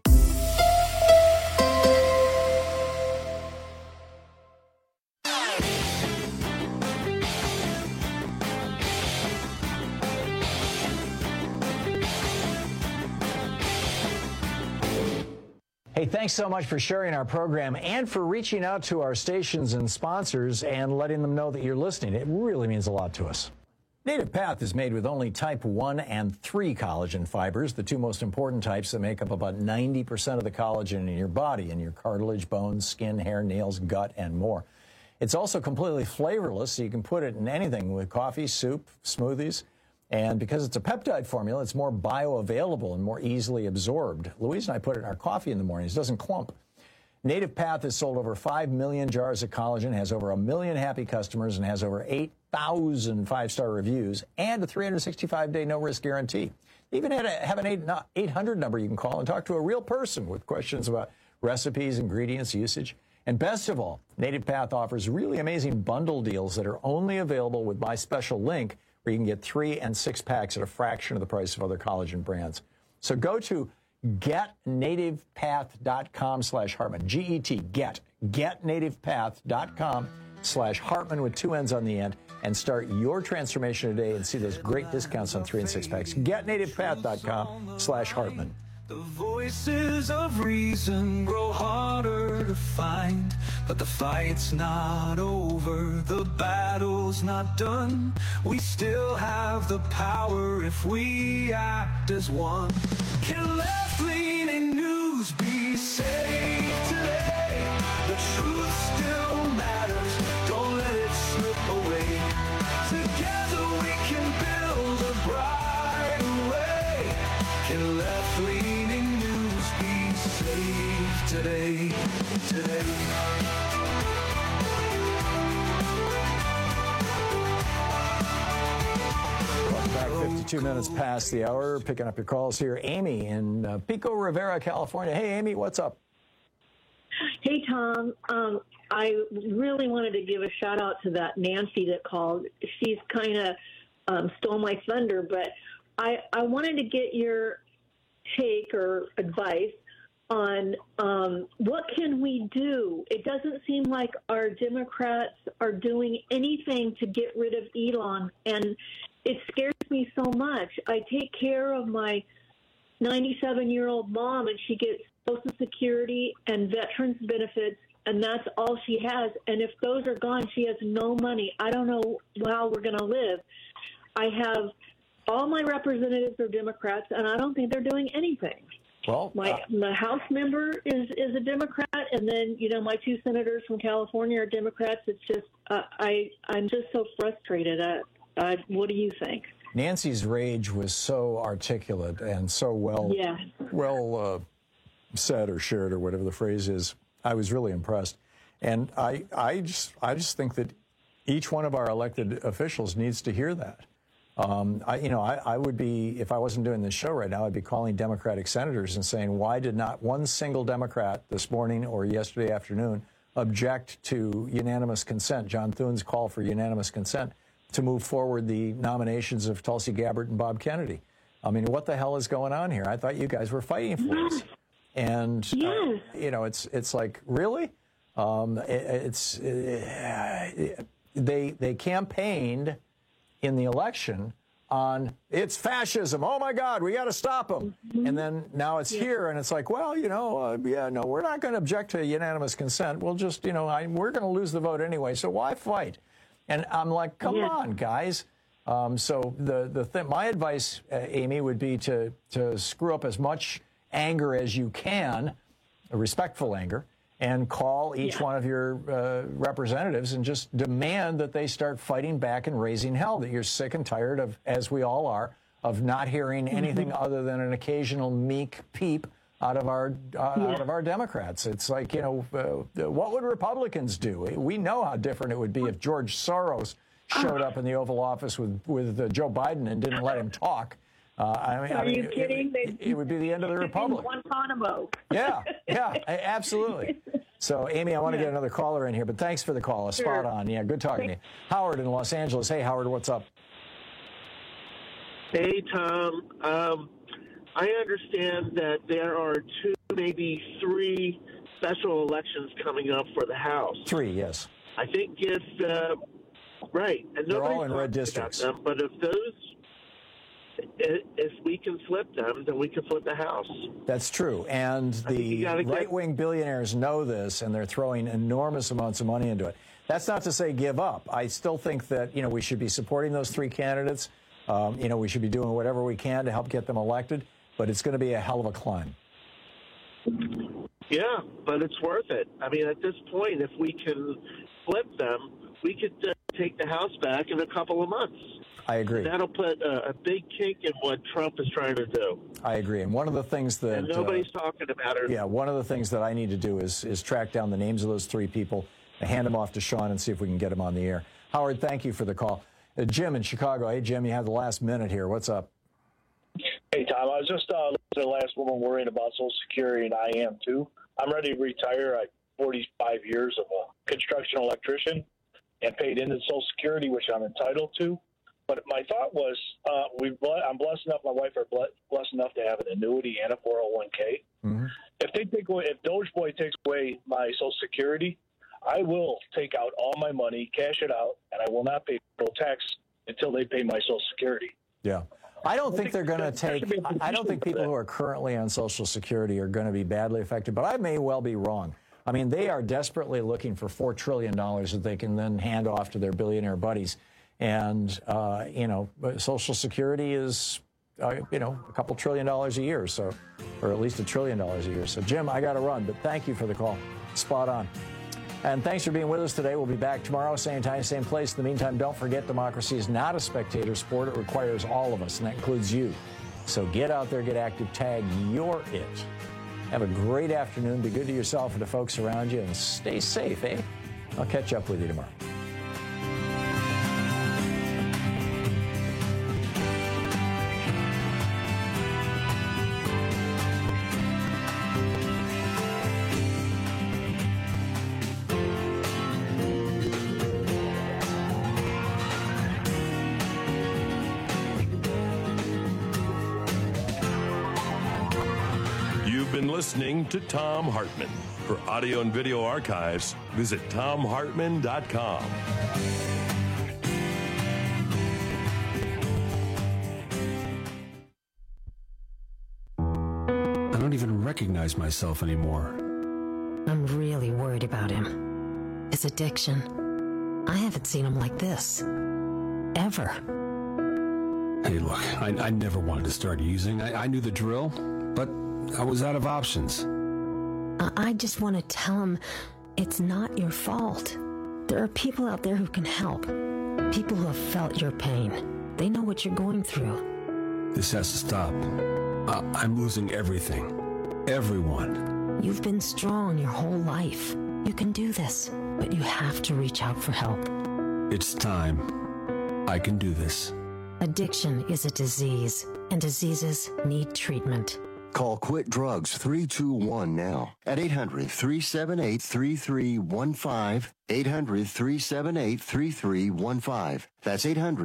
Hey, thanks so much for sharing our program and for reaching out to our stations and sponsors and letting them know that you're listening. It really means a lot to us. Native Path is made with only type 1 and 3 collagen fibers, the two most important types that make up about 90% of the collagen in your body, in your cartilage, bones, skin, hair, nails, gut, and more. It's also completely flavorless, so you can put it in anything with coffee, soup, smoothies. And because it's a peptide formula, it's more bioavailable and more easily absorbed. Louise and I put it in our coffee in the mornings. It doesn't clump. Native Path has sold over 5 million jars of collagen, has over 1 million happy customers, and has over 8,000 five-star reviews and a 365-day no-risk guarantee. They even have an 800 number you can call and talk to a real person with questions about recipes, ingredients, usage. And best of all, Native Path offers really amazing bundle deals that are only available with my special link, where you can get 3 and 6 packs at a fraction of the price of other collagen brands. So go to getnativepath.com/Hartman, getnativepath.com/Hartman with 2 N's on the end, and start your transformation today and see those great discounts on 3 and 6 packs. Getnativepath.com/Hartman. The voices of reason grow harder to find, but the fight's not over, the battle's not done. We still have the power if we act as one. Can left-leaning news be saved today? The truth still matters, don't let it slip away. Together we can build a brighter way. Can left-leaning news be saved today? Welcome back. 52 minutes past the hour. Picking up your calls here. Amy in Pico Rivera, California. Hey, Amy, what's up? Hey, Tom. I really wanted to give a shout out to that Nancy that called. She's kind of stole my thunder, but I wanted to get your take or advice on what can we do. It doesn't seem like our Democrats are doing anything to get rid of Elon, and it scares me so much. I take care of my 97-year-old mom, and she gets Social Security and veterans benefits, and that's all she has. And if those are gone, she has no money. I don't know how we're going to live. I have all my representatives are Democrats, and I don't think they're doing anything. Well, my House member is a Democrat, and then my 2 senators from California are Democrats. It's just I'm just so frustrated. What do you think? Nancy's rage was so articulate and so well said or shared or whatever the phrase is. I was really impressed, and I just think that each one of our elected officials needs to hear that. I would be, if I wasn't doing this show right now, I'd be calling Democratic senators and saying, why did not one single Democrat this morning or yesterday afternoon object to unanimous consent, John Thune's call for unanimous consent to move forward the nominations of Tulsi Gabbard and Bob Kennedy? I mean, what the hell is going on here? I thought you guys were fighting for us. And, it's like, really? They campaigned in the election on it's fascism. Oh my God, we got to stop them. And then now it's here, and it's like, well, no, we're not going to object to unanimous consent. We'll just, we're going to lose the vote anyway. So why fight? And I'm like, come on, guys. So my advice, Amy, would be to screw up as much anger as you can, a respectful anger, and call each one of your representatives and just demand that they start fighting back and raising hell, that you're sick and tired of, as we all are, of not hearing anything other than an occasional meek peep out of our Democrats. It's like, what would Republicans do? We know how different it would be if George Soros showed up in the Oval Office with Joe Biden and didn't let him talk. Are you kidding? It would be the end of the republic. Guantanamo. Yeah, absolutely. So, Amy, I want to get another caller in here, but thanks for the call. Spot on. Yeah, good talking to you. Howard in Los Angeles. Hey, Howard, what's up? Hey, Tom. I understand that there are 2, maybe 3 special elections coming up for the House. 3, yes. I think if right, and they're all in red districts. Them, but if we can flip them, then we can flip the House. That's true, and the right-wing billionaires know this, and they're throwing enormous amounts of money into it. That's not to say give up. I still think that we should be supporting those 3 candidates. We should be doing whatever we can to help get them elected. But it's going to be a hell of a climb. Yeah, but it's worth it. I mean, at this point, if we can flip them, we could take the House back in a couple of months. I agree. That'll put a big kink in what Trump is trying to do. I agree. And one of the things that... And nobody's talking about it. Yeah, one of the things that I need to do is track down the names of those 3 people, and hand them off to Sean and see if we can get them on the air. Howard, thank you for the call. Jim in Chicago. Hey, Jim, you have the last minute here. What's up? Hey, Tom, I was just listening to the last woman worrying about Social Security, and I am too. I'm ready to retire at 45 years of a construction electrician and paid into Social Security, which I'm entitled to. But my thought was, I'm blessed enough, my wife are blessed enough to have an annuity and a 401k. Mm-hmm. If Doge Boy takes away my Social Security, I will take out all my money, cash it out, and I will not pay federal tax until they pay my Social Security. Yeah. I don't think they're going to take – I don't think people who are currently on Social Security are going to be badly affected, but I may well be wrong. I mean, they are desperately looking for $4 trillion that they can then hand off to their billionaire buddies. And, Social Security is, a couple $1 trillion a year, so, or at least $1 trillion a year. So, Jim, I got to run, but thank you for the call. Spot on. And thanks for being with us today. We'll be back tomorrow, same time, same place. In the meantime, don't forget democracy is not a spectator sport. It requires all of us, and that includes you. So get out there, get active, tag you're it. Have a great afternoon. Be good to yourself and the folks around you, and stay safe, eh? I'll catch up with you tomorrow. Listening to Thom Hartmann. For audio and video archives, visit ThomHartmann.com. I don't even recognize myself anymore. I'm really worried about him. His addiction. I haven't seen him like this. Ever. Hey, look, I never wanted to start using. I knew the drill, but I was out of options. I just want to tell him it's not your fault. There are people out there who can help. People who have felt your pain. They know what you're going through. This has to stop. I'm losing everything. Everyone. You've been strong your whole life. You can do this, but you have to reach out for help. It's time. I can do this. Addiction is a disease, and diseases need treatment. Call Quit Drugs 321 now at 800-378-3315. 800-378-3315. That's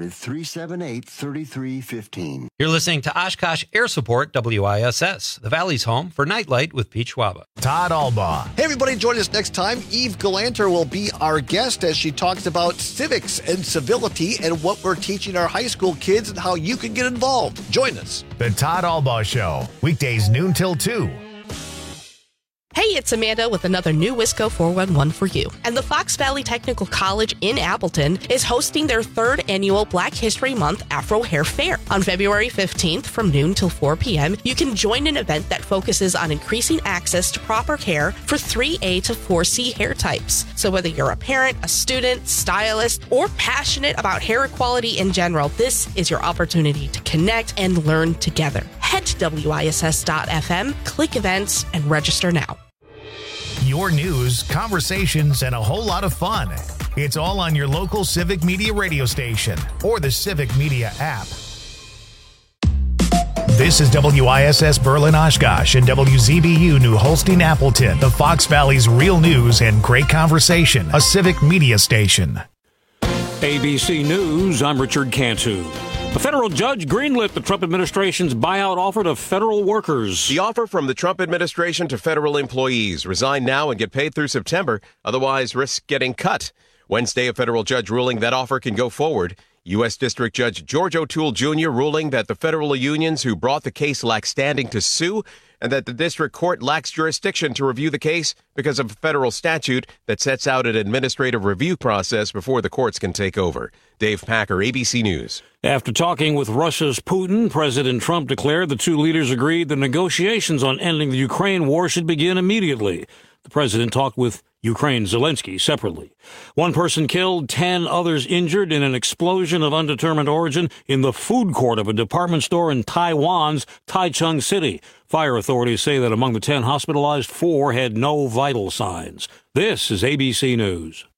800-378-3315. You're listening to Oshkosh Air Support WISS, the Valley's home for Nightlight with Pete Schwaba. Todd Albaugh. Hey, everybody, join us next time. Eve Galanter will be our guest as she talks about civics and civility and what we're teaching our high school kids and how you can get involved. Join us. The Todd Albaugh Show, weekdays noon till 2. Hey, it's Amanda with another new Wisco 411 for you. And the Fox Valley Technical College in Appleton is hosting their 3rd annual Black History Month Afro Hair Fair. On February 15th from noon till 4 p.m., you can join an event that focuses on increasing access to proper care for 3A to 4C hair types. So whether you're a parent, a student, stylist, or passionate about hair equality in general, this is your opportunity to connect and learn together. Head to WISS.FM, click events, and register now. Your news, conversations, and a whole lot of fun. It's all on your local Civic Media radio station or the Civic Media app. This is WISS Berlin Oshkosh and WZBU New Holstein Appleton, the Fox Valley's real news and great conversation, a Civic Media station. ABC News, I'm Richard Cantu. A federal judge greenlit the Trump administration's buyout offer to federal workers. The offer from the Trump administration to federal employees: resign now and get paid through September, otherwise risk getting cut. Wednesday, a federal judge ruling that offer can go forward. U.S. District Judge George O'Toole Jr. ruling that the federal unions who brought the case lack standing to sue and that the district court lacks jurisdiction to review the case because of a federal statute that sets out an administrative review process before the courts can take over. Dave Packer, ABC News. After talking with Russia's Putin, President Trump declared the two leaders agreed the negotiations on ending the Ukraine war should begin immediately. The president talked with Ukraine's Zelensky separately. One person killed, 10 others injured in an explosion of undetermined origin in the food court of a department store in Taiwan's Taichung City. Fire authorities say that among the 10 hospitalized, 4 had no vital signs. This is ABC News.